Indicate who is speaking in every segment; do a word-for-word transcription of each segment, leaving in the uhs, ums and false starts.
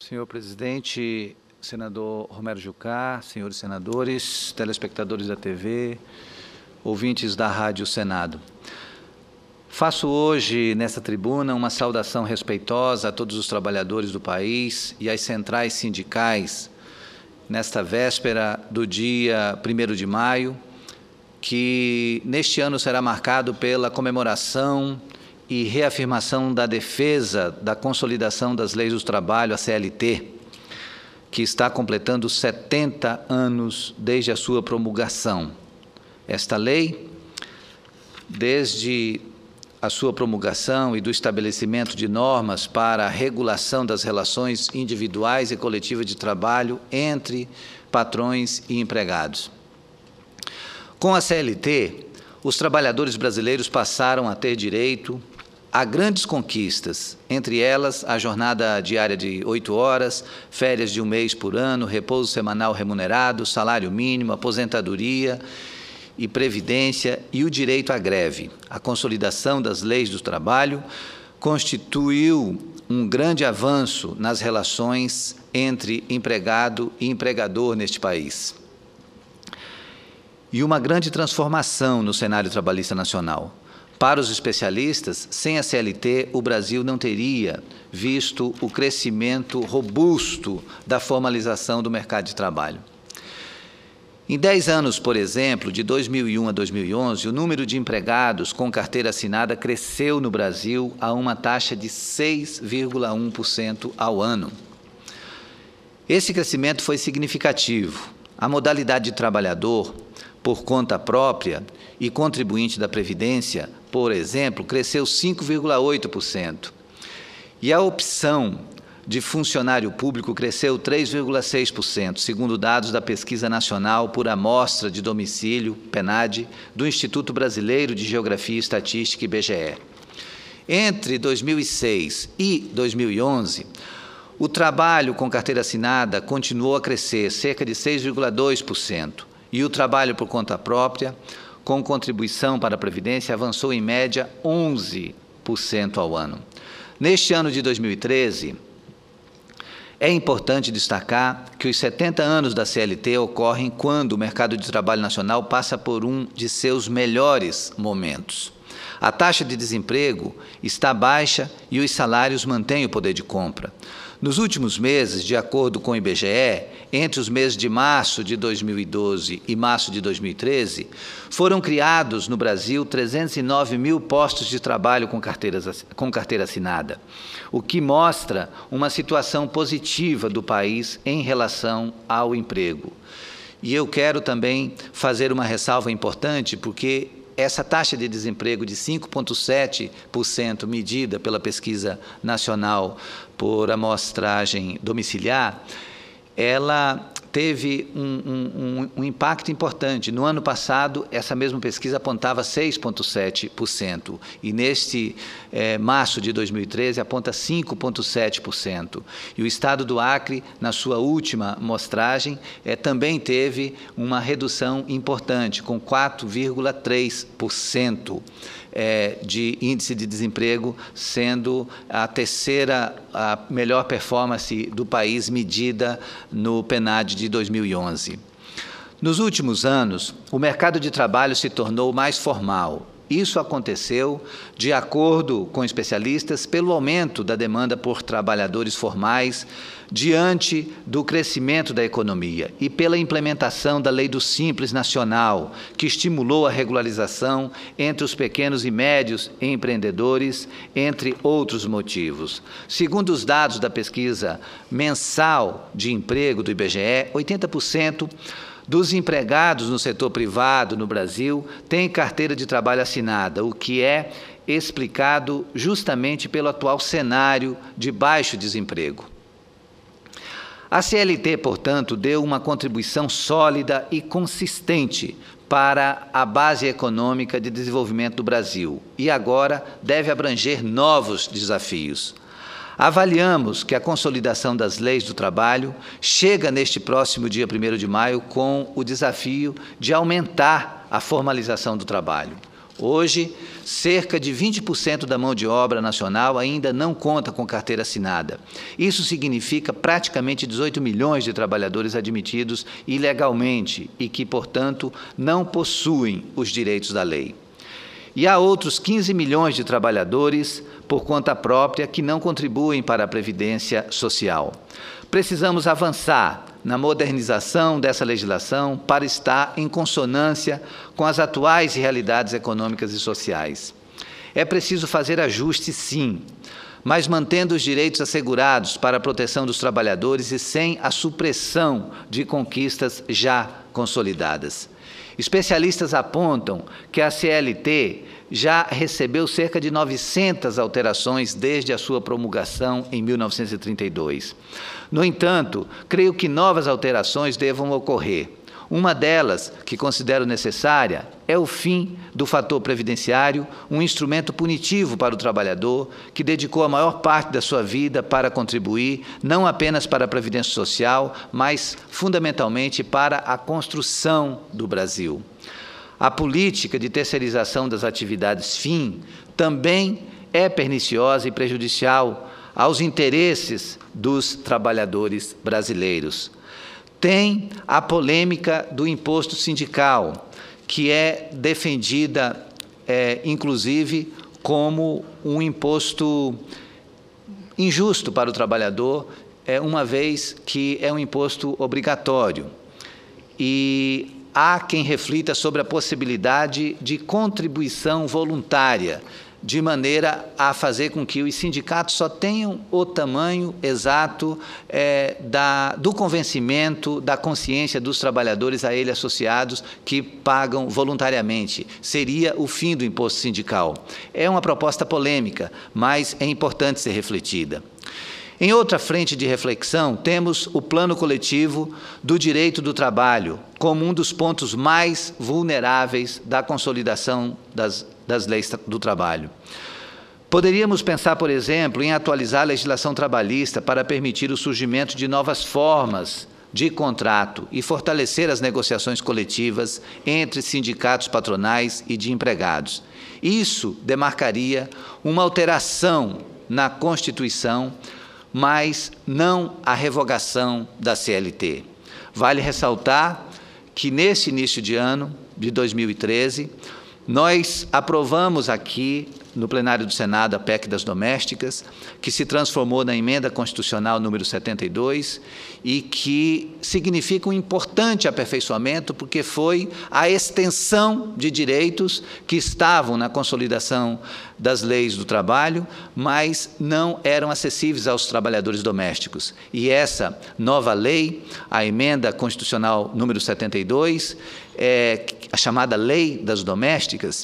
Speaker 1: Senhor presidente, senador Romero Jucá, senhores senadores, telespectadores da T V, ouvintes da Rádio Senado. Faço hoje, nessa tribuna, uma saudação respeitosa a todos os trabalhadores do país e às centrais sindicais, nesta véspera do dia primeiro de maio, que neste ano será marcado pela comemoração e reafirmação da defesa da consolidação das leis do trabalho, a C L T, que está completando setenta anos desde a sua promulgação. Esta lei, desde a sua promulgação e do estabelecimento de normas para a regulação das relações individuais e coletivas de trabalho entre patrões e empregados. Com a C L T, os trabalhadores brasileiros passaram a ter direito a grandes conquistas, entre elas a jornada diária de oito horas, férias de um mês por ano, repouso semanal remunerado, salário mínimo, aposentadoria e previdência e o direito à greve. A consolidação das leis do trabalho constituiu um grande avanço nas relações entre empregado e empregador neste país. E uma grande transformação no cenário trabalhista nacional. Para os especialistas, sem a C L T, o Brasil não teria visto o crescimento robusto da formalização do mercado de trabalho. Em dez anos, por exemplo, de dois mil e um a dois mil e onze, o número de empregados com carteira assinada cresceu no Brasil a uma taxa de seis vírgula um por cento ao ano. Esse crescimento foi significativo. A modalidade de trabalhador por conta própria e contribuinte da Previdência, por exemplo, cresceu cinco vírgula oito por cento. E a opção de funcionário público cresceu três vírgula seis por cento, segundo dados da Pesquisa Nacional por Amostra de Domicílio, PNAD, do Instituto Brasileiro de Geografia e Estatística, I B G E. Entre dois mil e seis e dois mil e onze, o trabalho com carteira assinada continuou a crescer, cerca de seis vírgula dois por cento, e o trabalho por conta própria, com contribuição para a Previdência, avançou em média onze por cento ao ano. Neste ano de dois mil e treze, é importante destacar que os setenta anos da C L T ocorrem quando o mercado de trabalho nacional passa por um de seus melhores momentos. A taxa de desemprego está baixa e os salários mantêm o poder de compra. Nos últimos meses, de acordo com o I B G E, entre os meses de março de dois mil e doze e março de dois mil e treze, foram criados no Brasil trezentos e nove mil postos de trabalho com, carteiras, com carteira assinada, o que mostra uma situação positiva do país em relação ao emprego. E eu quero também fazer uma ressalva importante, porque essa taxa de desemprego de cinco vírgula sete por cento medida pela Pesquisa Nacional por Amostragem Domiciliar, ela teve um, um, um impacto importante. No ano passado, essa mesma pesquisa apontava seis vírgula sete por cento e neste eh, março de dois mil e treze aponta cinco vírgula sete por cento. E o Estado do Acre, na sua última amostragem, eh, também teve uma redução importante, com quatro vírgula três por cento. É, de índice de desemprego, sendo a terceira a melhor performance do país medida no PNAD de dois mil e onze. Nos últimos anos, o mercado de trabalho se tornou mais formal. Isso aconteceu, de acordo com especialistas, pelo aumento da demanda por trabalhadores formais diante do crescimento da economia e pela implementação da Lei do Simples Nacional, que estimulou a regularização entre os pequenos e médios empreendedores, entre outros motivos. Segundo os dados da pesquisa mensal de emprego do I B G E, oitenta por cento dos empregados no setor privado no Brasil têm carteira de trabalho assinada, o que é explicado justamente pelo atual cenário de baixo desemprego. A C L T, portanto, deu uma contribuição sólida e consistente para a base econômica de desenvolvimento do Brasil e agora deve abranger novos desafios. Avaliamos que a consolidação das leis do trabalho chega neste próximo dia primeiro de maio com o desafio de aumentar a formalização do trabalho. Hoje, cerca de vinte por cento da mão de obra nacional ainda não conta com carteira assinada. Isso significa praticamente dezoito milhões de trabalhadores admitidos ilegalmente e que, portanto, não possuem os direitos da lei. E há outros quinze milhões de trabalhadores por conta própria que não contribuem para a Previdência Social. Precisamos avançar na modernização dessa legislação para estar em consonância com as atuais realidades econômicas e sociais. É preciso fazer ajustes, sim, mas mantendo os direitos assegurados para a proteção dos trabalhadores e sem a supressão de conquistas já consolidadas. Especialistas apontam que a C L T já recebeu cerca de novecentas alterações desde a sua promulgação em mil novecentos e trinta e dois. No entanto, creio que novas alterações devam ocorrer. Uma delas, que considero necessária, é o fim do fator previdenciário, um instrumento punitivo para o trabalhador que dedicou a maior parte da sua vida para contribuir, não apenas para a Previdência Social, mas fundamentalmente para a construção do Brasil. A política de terceirização das atividades fim também é perniciosa e prejudicial aos interesses dos trabalhadores brasileiros. Tem a polêmica do imposto sindical, que é defendida, é, inclusive, como um imposto injusto para o trabalhador, é, uma vez que é um imposto obrigatório. E há quem reflita sobre a possibilidade de contribuição voluntária, de maneira a fazer com que os sindicatos só tenham o tamanho exato é, da, do convencimento, da consciência dos trabalhadores a ele associados que pagam voluntariamente. Seria o fim do imposto sindical. É uma proposta polêmica, mas é importante ser refletida. Em outra frente de reflexão, temos o plano coletivo do direito do trabalho, como um dos pontos mais vulneráveis da consolidação das, das leis do trabalho. Poderíamos pensar, por exemplo, em atualizar a legislação trabalhista para permitir o surgimento de novas formas de contrato e fortalecer as negociações coletivas entre sindicatos patronais e de empregados. Isso demarcaria uma alteração na Constituição, mas não a revogação da C L T. Vale ressaltar que, nesse início de ano, de dois mil e treze, nós aprovamos aqui, no plenário do Senado, a P E C das domésticas, que se transformou na emenda constitucional número setenta e dois e que significa um importante aperfeiçoamento, porque foi a extensão de direitos que estavam na consolidação das leis do trabalho, mas não eram acessíveis aos trabalhadores domésticos. E essa nova lei, a emenda constitucional número setenta e dois, é, a chamada Lei das Domésticas,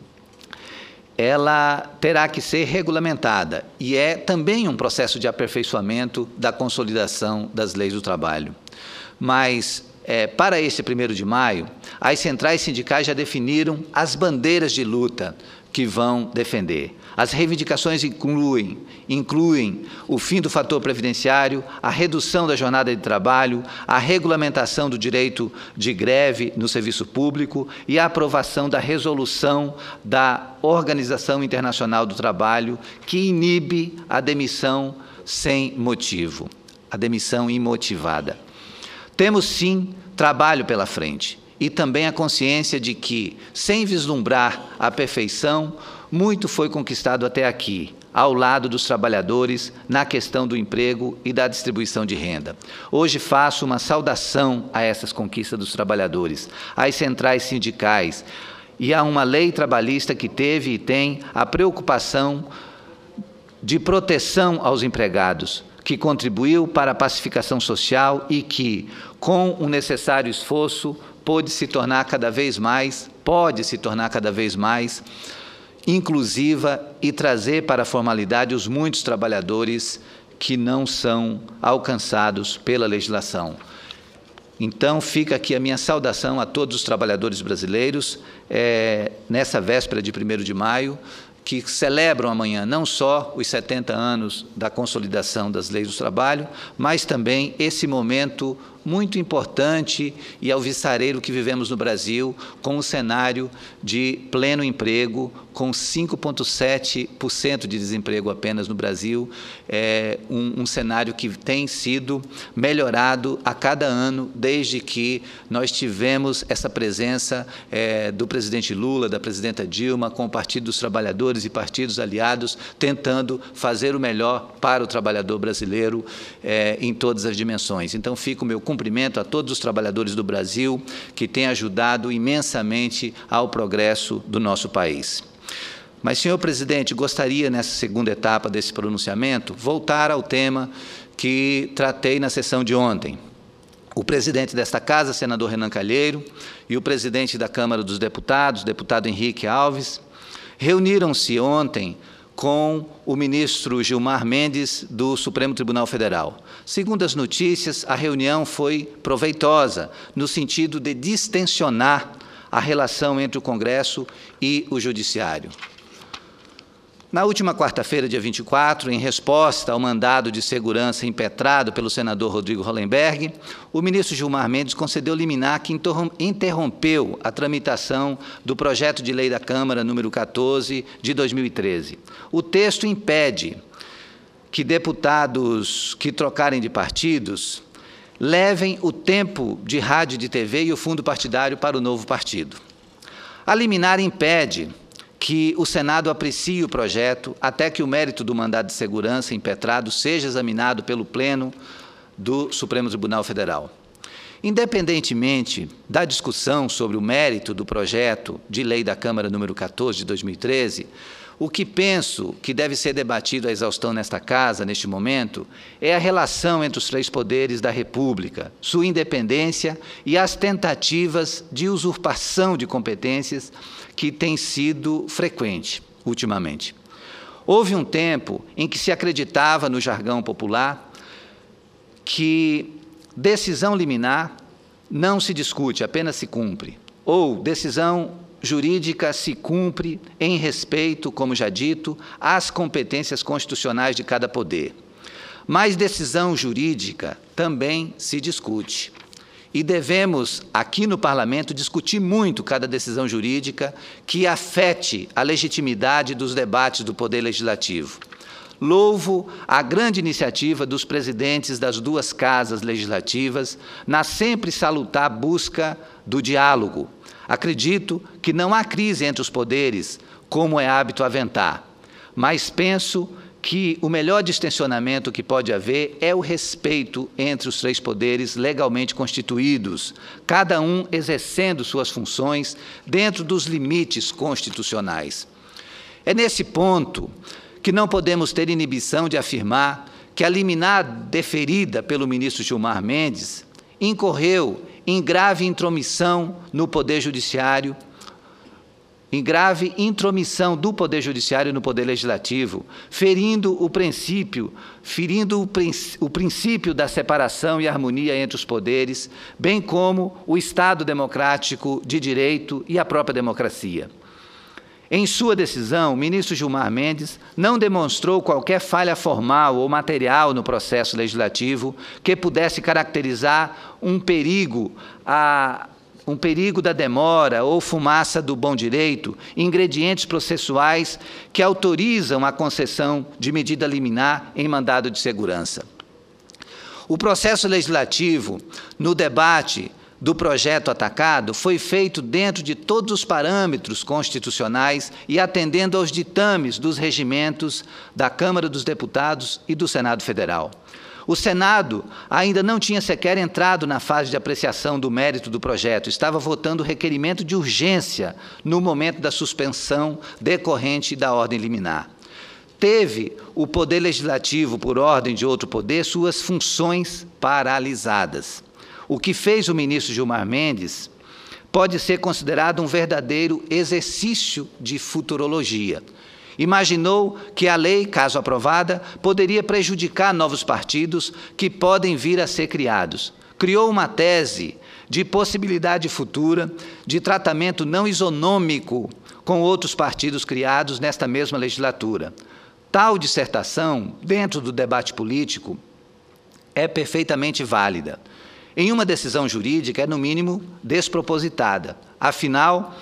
Speaker 1: ela terá que ser regulamentada e é também um processo de aperfeiçoamento da consolidação das leis do trabalho. Mas, é, para esse primeiro de maio, as centrais sindicais já definiram as bandeiras de luta que vão defender. As reivindicações incluem, incluem o fim do fator previdenciário, a redução da jornada de trabalho, a regulamentação do direito de greve no serviço público e a aprovação da resolução da Organização Internacional do Trabalho, que inibe a demissão sem motivo, a demissão imotivada. Temos, sim, trabalho pela frente e também a consciência de que, sem vislumbrar a perfeição, muito foi conquistado até aqui, ao lado dos trabalhadores, na questão do emprego e da distribuição de renda. Hoje faço uma saudação a essas conquistas dos trabalhadores, às centrais sindicais e a uma lei trabalhista que teve e tem a preocupação de proteção aos empregados, que contribuiu para a pacificação social e que, com o necessário esforço, pôde se tornar cada vez mais, pode se tornar cada vez mais inclusiva e trazer para a formalidade os muitos trabalhadores que não são alcançados pela legislação. Então, fica aqui a minha saudação a todos os trabalhadores brasileiros, é, nessa véspera de primeiro de maio, que celebram amanhã não só os setenta anos da consolidação das leis do trabalho, mas também esse momento muito importante e alvissareiro que vivemos no Brasil, com um cenário de pleno emprego, com cinco vírgula sete por cento de desemprego apenas no Brasil, é um, um cenário que tem sido melhorado a cada ano, desde que nós tivemos essa presença é, do presidente Lula, da presidenta Dilma, com o Partido dos Trabalhadores e partidos aliados, tentando fazer o melhor para o trabalhador brasileiro é, em todas as dimensões. Então, fica o meu cumprimento a todos os trabalhadores do Brasil que têm ajudado imensamente ao progresso do nosso país. Mas, senhor presidente, gostaria, nessa segunda etapa desse pronunciamento, voltar ao tema que tratei na sessão de ontem. O presidente desta Casa, senador Renan Calheiro, e o presidente da Câmara dos Deputados, deputado Henrique Alves, reuniram-se ontem com o ministro Gilmar Mendes, do Supremo Tribunal Federal. Segundo as notícias, a reunião foi proveitosa, no sentido de distensionar a relação entre o Congresso e o Judiciário. Na última quarta-feira, dia vinte e quatro, em resposta ao mandado de segurança impetrado pelo senador Rodrigo Hollenberg, o ministro Gilmar Mendes concedeu liminar que interrompeu a tramitação do projeto de lei da Câmara número quatorze de dois mil e treze. O texto impede que deputados que trocarem de partidos levem o tempo de rádio e de T V e o fundo partidário para o novo partido. A liminar impede que o Senado aprecie o projeto até que o mérito do mandado de segurança impetrado seja examinado pelo Pleno do Supremo Tribunal Federal. Independentemente da discussão sobre o mérito do projeto de lei da Câmara número quatorze de dois mil e treze, o que penso que deve ser debatido à exaustão nesta Casa, neste momento, é a relação entre os três poderes da República, sua independência e as tentativas de usurpação de competências que tem sido frequente ultimamente. Houve um tempo em que se acreditava, no jargão popular, que decisão liminar não se discute, apenas se cumpre, ou decisão jurídica se cumpre em respeito, como já dito, às competências constitucionais de cada poder. Mas decisão jurídica também se discute. E devemos, aqui no Parlamento, discutir muito cada decisão jurídica que afete a legitimidade dos debates do Poder Legislativo. Louvo a grande iniciativa dos presidentes das duas casas legislativas na sempre salutar busca do diálogo. Acredito que não há crise entre os poderes, como é hábito aventar, mas penso que o melhor distensionamento que pode haver é o respeito entre os três poderes legalmente constituídos, cada um exercendo suas funções dentro dos limites constitucionais. É nesse ponto que não podemos ter inibição de afirmar que a liminar deferida pelo ministro Gilmar Mendes incorreu em grave intromissão no Poder Judiciário, em grave intromissão do Poder Judiciário no Poder Legislativo, ferindo o princípio, ferindo o, princ- o princípio da separação e harmonia entre os poderes, bem como o Estado democrático de direito e a própria democracia. Em sua decisão, o ministro Gilmar Mendes não demonstrou qualquer falha formal ou material no processo legislativo que pudesse caracterizar um perigo a um perigo da demora ou fumaça do bom direito, ingredientes processuais que autorizam a concessão de medida liminar em mandado de segurança. O processo legislativo, no debate do projeto atacado, foi feito dentro de todos os parâmetros constitucionais e atendendo aos ditames dos regimentos da Câmara dos Deputados e do Senado Federal. O Senado ainda não tinha sequer entrado na fase de apreciação do mérito do projeto, estava votando o requerimento de urgência no momento da suspensão decorrente da ordem liminar. Teve o Poder Legislativo, por ordem de outro poder, suas funções paralisadas. O que fez o ministro Gilmar Mendes pode ser considerado um verdadeiro exercício de futurologia. Imaginou que a lei, caso aprovada, poderia prejudicar novos partidos que podem vir a ser criados. Criou uma tese de possibilidade futura de tratamento não isonômico com outros partidos criados nesta mesma legislatura. Tal dissertação, dentro do debate político, é perfeitamente válida. em uma decisão jurídica é, no mínimo, despropositada. Afinal,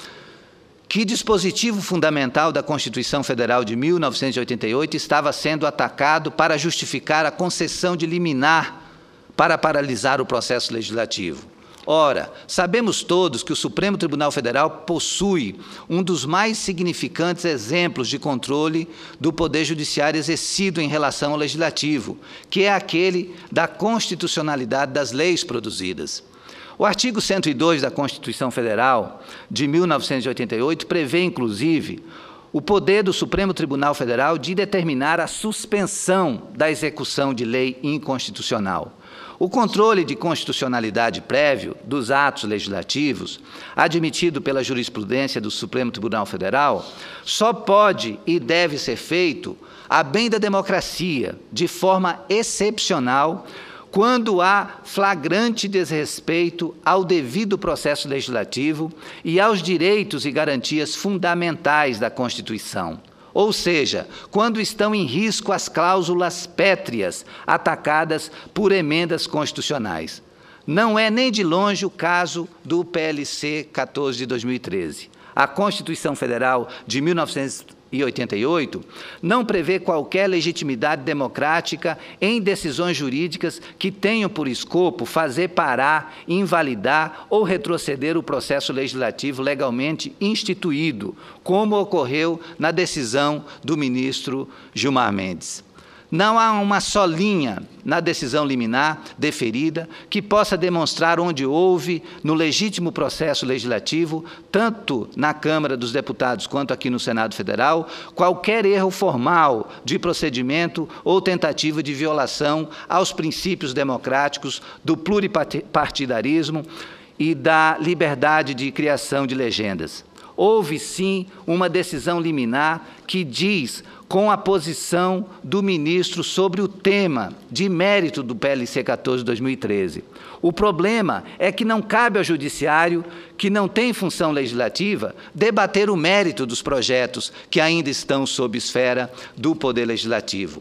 Speaker 1: que dispositivo fundamental da Constituição Federal de mil novecentos e oitenta e oito estava sendo atacado para justificar a concessão de liminar para paralisar o processo legislativo? Ora, sabemos todos que o Supremo Tribunal Federal possui um dos mais significantes exemplos de controle do Poder Judiciário exercido em relação ao Legislativo, que é aquele da constitucionalidade das leis produzidas. O artigo cento e dois da Constituição Federal de mil novecentos e oitenta e oito prevê, inclusive, o poder do Supremo Tribunal Federal de determinar a suspensão da execução de lei inconstitucional. O controle de constitucionalidade prévio dos atos legislativos, admitido pela jurisprudência do Supremo Tribunal Federal, só pode e deve ser feito a bem da democracia, de forma excepcional, quando há flagrante desrespeito ao devido processo legislativo e aos direitos e garantias fundamentais da Constituição. Ou seja, quando estão em risco as cláusulas pétreas atacadas por emendas constitucionais. Não é nem de longe o caso do P L C quatorze de dois mil e treze. A Constituição Federal de mil novecentos e oitenta e oito não prevê qualquer legitimidade democrática em decisões jurídicas que tenham por escopo fazer parar, invalidar ou retroceder o processo legislativo legalmente instituído, como ocorreu na decisão do ministro Gilmar Mendes. Não há uma só linha na decisão liminar deferida que possa demonstrar onde houve, no legítimo processo legislativo, tanto na Câmara dos Deputados quanto aqui no Senado Federal, qualquer erro formal de procedimento ou tentativa de violação aos princípios democráticos do pluripartidarismo e da liberdade de criação de legendas. Houve, sim, uma decisão liminar que diz, com a posição do ministro sobre o tema de mérito do P L C quatorze de dois mil e treze. O problema é que não cabe ao Judiciário, que não tem função legislativa, debater o mérito dos projetos que ainda estão sob esfera do Poder Legislativo.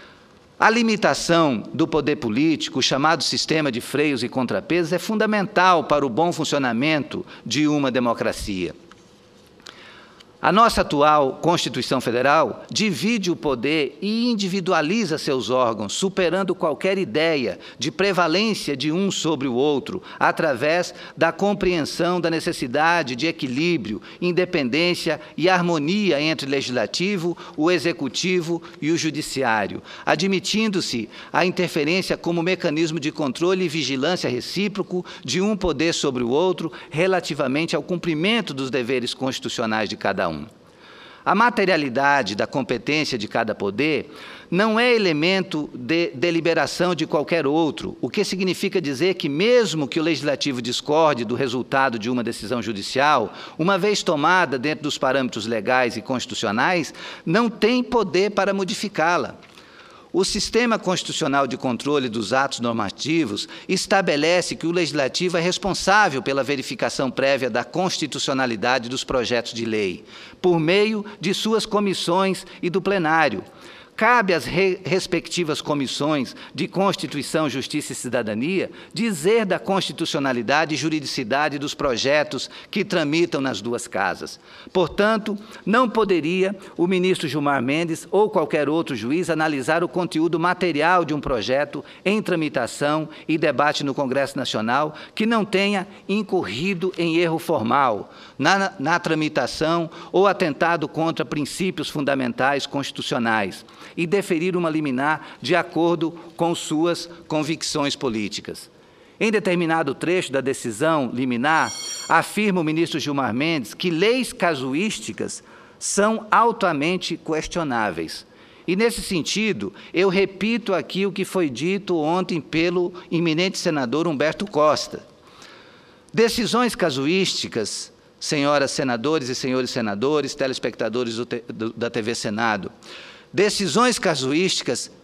Speaker 1: A limitação do poder político, o chamado sistema de freios e contrapesos, é fundamental para o bom funcionamento de uma democracia. A nossa atual Constituição Federal divide o poder e individualiza seus órgãos, superando qualquer ideia de prevalência de um sobre o outro, através da compreensão da necessidade de equilíbrio, independência e harmonia entre o Legislativo, o Executivo e o Judiciário, admitindo-se a interferência como mecanismo de controle e vigilância recíproco de um poder sobre o outro, relativamente ao cumprimento dos deveres constitucionais de cada um. A materialidade da competência de cada poder não é elemento de deliberação de qualquer outro, o que significa dizer que, mesmo que o Legislativo discorde do resultado de uma decisão judicial, uma vez tomada dentro dos parâmetros legais e constitucionais, não tem poder para modificá-la. O sistema constitucional de controle dos atos normativos estabelece que o Legislativo é responsável pela verificação prévia da constitucionalidade dos projetos de lei, por meio de suas comissões e do plenário. Cabe às re respectivas comissões de Constituição, Justiça e Cidadania dizer da constitucionalidade e juridicidade dos projetos que tramitam nas duas casas. Portanto, não poderia o ministro Gilmar Mendes ou qualquer outro juiz analisar o conteúdo material de um projeto em tramitação e debate no Congresso Nacional que não tenha incorrido em erro formal na, na tramitação ou atentado contra princípios fundamentais constitucionais, e deferir uma liminar de acordo com suas convicções políticas. Em determinado trecho da decisão liminar, afirma o ministro Gilmar Mendes que leis casuísticas são altamente questionáveis. E, nesse sentido, eu repito aqui o que foi dito ontem pelo eminente senador Humberto Costa. Decisões casuísticas, senhoras senadores e senhores senadores, telespectadores do, da T V Senado, decisões casuísticas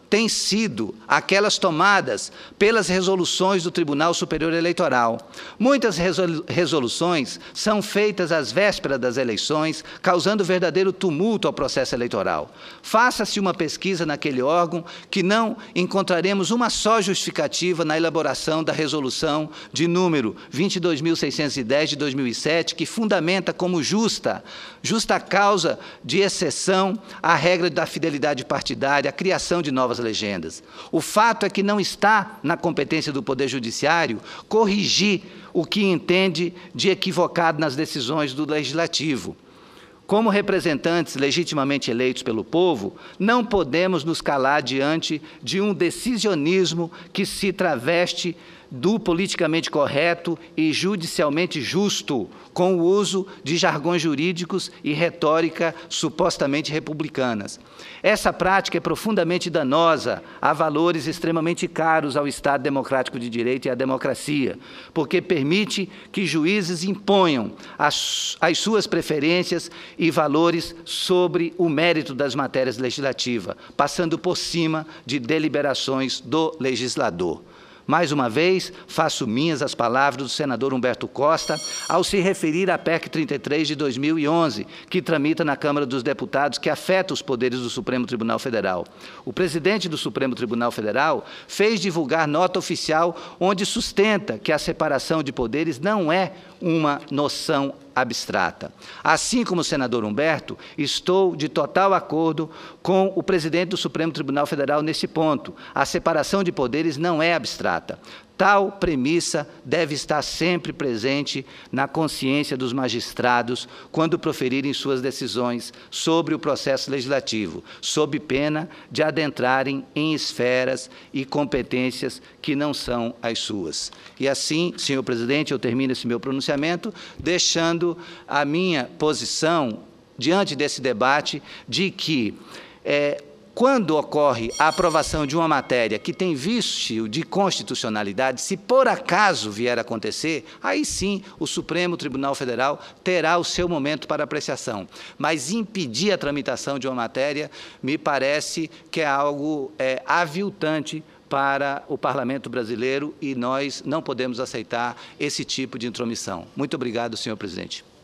Speaker 1: têm sido aquelas tomadas pelas resoluções do Tribunal Superior Eleitoral. Muitas resoluções são feitas às vésperas das eleições, causando verdadeiro tumulto ao processo eleitoral. Faça-se uma pesquisa naquele órgão que não encontraremos uma só justificativa na elaboração da resolução de número vinte e dois mil seiscentos e dez de dois mil e sete, que fundamenta como justa, justa causa de exceção a regra da fidelidade partidária, a criação de novas legendas. O fato é que não está na competência do Poder Judiciário corrigir o que entende de equivocado nas decisões do Legislativo. Como representantes legitimamente eleitos pelo povo, não podemos nos calar diante de um decisionismo que se traveste do politicamente correto e judicialmente justo, com o uso de jargões jurídicos e retórica supostamente republicanas. Essa prática é profundamente danosa a valores extremamente caros ao Estado democrático de direito e à democracia, porque permite que juízes imponham as, as suas preferências e valores sobre o mérito das matérias legislativas, passando por cima de deliberações do legislador. Mais uma vez, faço minhas as palavras do senador Humberto Costa ao se referir à P E C trinta e três de dois mil e onze, que tramita na Câmara dos Deputados, que afeta os poderes do Supremo Tribunal Federal. O presidente do Supremo Tribunal Federal fez divulgar nota oficial onde sustenta que a separação de poderes não é uma noção abstrata. Assim como o senador Humberto, estou de total acordo com o presidente do Supremo Tribunal Federal nesse ponto. A separação de poderes não é abstrata. Tal premissa deve estar sempre presente na consciência dos magistrados quando proferirem suas decisões sobre o processo legislativo, sob pena de adentrarem em esferas e competências que não são as suas. E assim, senhor presidente, eu termino esse meu pronunciamento, deixando a minha posição diante desse debate de que é, quando ocorre a aprovação de uma matéria que tem vício de constitucionalidade, se por acaso vier a acontecer, aí sim o Supremo Tribunal Federal terá o seu momento para apreciação. Mas impedir a tramitação de uma matéria me parece que é algo é, aviltante para o Parlamento brasileiro e nós não podemos aceitar esse tipo de intromissão. Muito obrigado, senhor presidente.